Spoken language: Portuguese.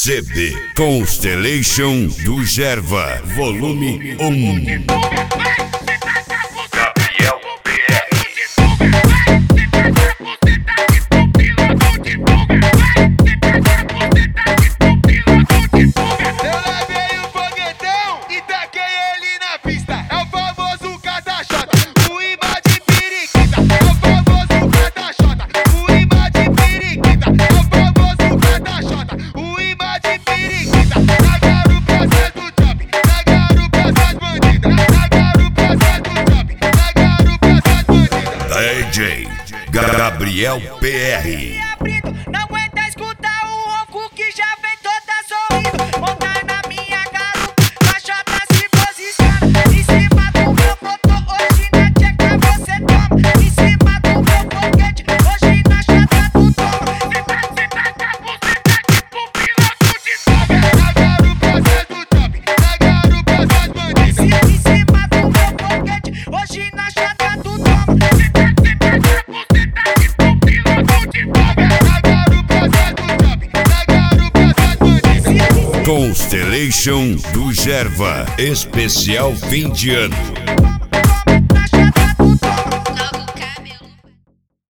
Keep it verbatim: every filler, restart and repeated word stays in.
C B Constellation do Gerva, volume um. D J Gabriel P R. Não aguenta escutar o ronco que já vem toda sorrindo. Monta na minha garupa, caixota se posiciona. Em cima do meu motor, hoje na tcheca você toma. Em cima do meu foguete, hoje na chata tu toma. Cê tá, cê tá, você tá tipo piloto de fogo. Na garupa cê do top, na garupa cê bandidas. Em cima do meu foguete, hoje na chata tu toma. Constellation do Gerva, especial fim de ano.